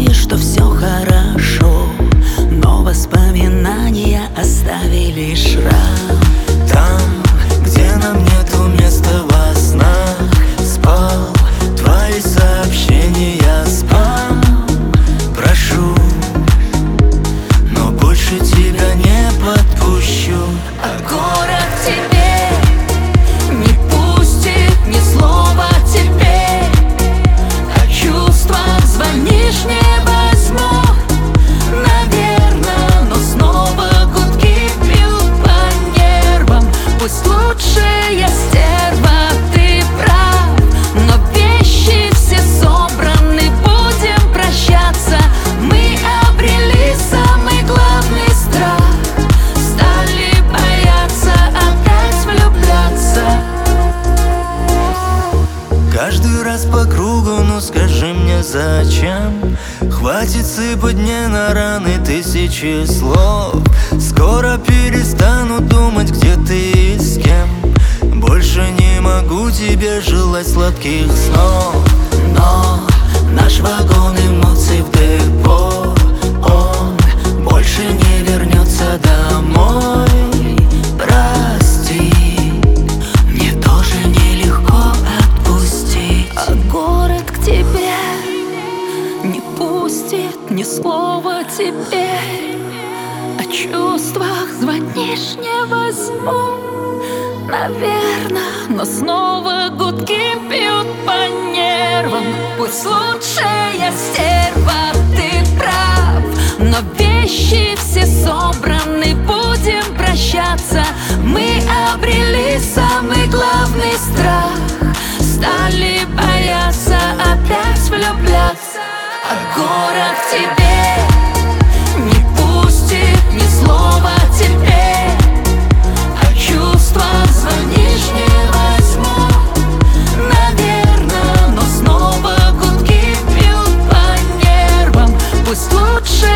думаешь, что все хорошо, но воспоминания оставили шрам. Там, где нам нету места во снах, спал твои сообщения спам. Прошу, но больше тебя не подпущу. А город тебе не пустит ни слова теперь. О чувствах звонишь, не возьму, наверно, но снова гудки бьют по нервам. Пусть лучше я стерва, ты прав, но вещи все собраны, будем прощаться. Мы обрели самый главный страх, стали бояться опять влюбляться. Каждый раз по кругу, ну скажи мне зачем? Хватит сыпать мне на раны тысячи слов. Скоро перестану думать, где ты и с кем. Больше не могу тебе желать сладких снов. Но наш вагон эмоций в депо, он больше не вернется домой. Прости, мне тоже нелегко отпустить. А город к тебе не пустит ни слова теперь. О чувствах звонишь, не возьму, наверно, но снова гудки бьют по нервам. Пусть лучше я стерва, ты прав, но вещи все собраны, будем прощаться. Мы обрели самый главный страх, стали бояться опять влюбляться. А город к тебе не пустит ни слова теперь. О чувствах звонишь, не возьму, наверно, но снова гудки бьют по нервам. Пусть лучше